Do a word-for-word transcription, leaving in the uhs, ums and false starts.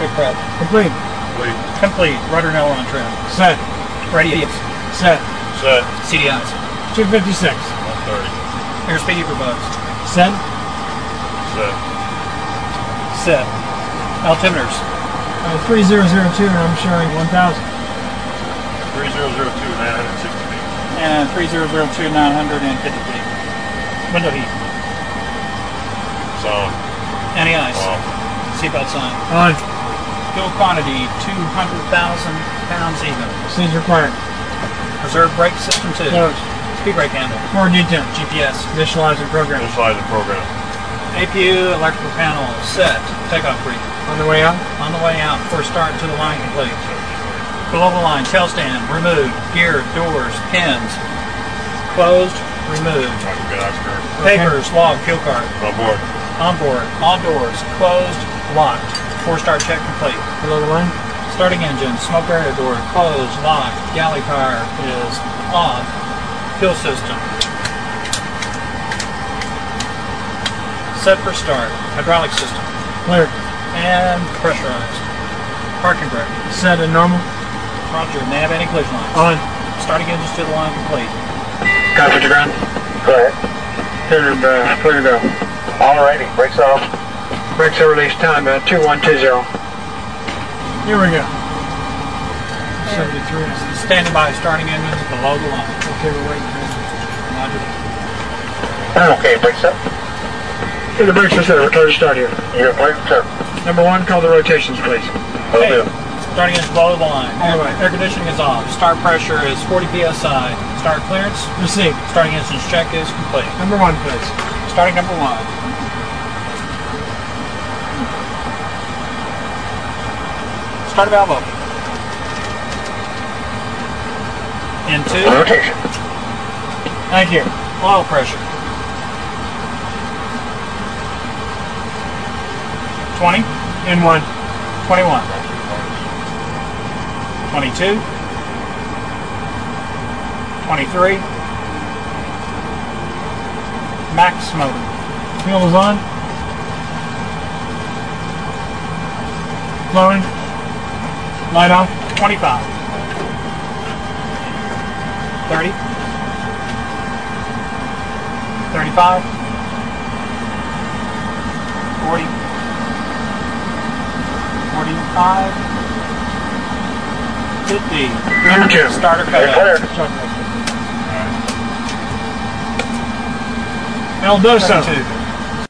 cockpit prep. Complete. Complete. Complete. Rudder and aileron trim. Set. Radius. Set. Set. C D Is. two fifty-six. one thirty. Airspeed earbuds. Set. Set. Set. Altimeters. Uh, three zero zero two, and I'm showing one thousand. three zero zero two, nine hundred sixty feet. And three zero zero two, nine hundred fifty feet. Window heat. It's on. Any ice. Off. Seatbelt sign. On. Fuel quantity, two hundred thousand pounds even. Seats required. Reserve brake system two. Closed. Speed brake handle. More detail. G P S. Initializing program. Initializing program. A P U electrical panel set. Takeoff brief. On the way out. On the way out, first start to the line complete. Below the line, tail stand, removed. Gear, doors, pins. Closed, removed. Roger, good Oscar. Papers, log, fuel card. On board. On board, all doors, closed, locked. Four star check complete. Below the line. Starting engine, smoke barrier door, closed, locked. Galley power is off. Fuel system. Set for start. Hydraulic system. Clear. And pressurized. Parking brake. Set and normal. Roger, nav and collision lines. On. Starting engines to the line complete. Copy to ground. Go ahead. Clear to, uh, clear to go. Alrighty, brakes off. Brakes are released. Time uh, two one two zero. Here we go. seventy-three. Standing by, starting engines below the line. Okay, we're waiting. Roger. Okay, brakes up. Okay, the brakes are set. We're clear to start here. You're clear, sir. Number one, call the rotations, please. Will Okay. do. Starting engines below the line. All Air, right. air conditioning is off. Start pressure is forty P S I. Start clearance. Receive. Starting engines check is complete. Number one, please. Starting number one. Start valve open. Into Rotation. Thank you. oil pressure. twenty, In one. twenty-one, twenty-two, twenty-three, max motor. Fuel is on. Flowing. Light off. twenty-five, thirty, thirty-five, forty, forty-five, fifty. Number two. Starter You're cut. clear. El Doso. Two.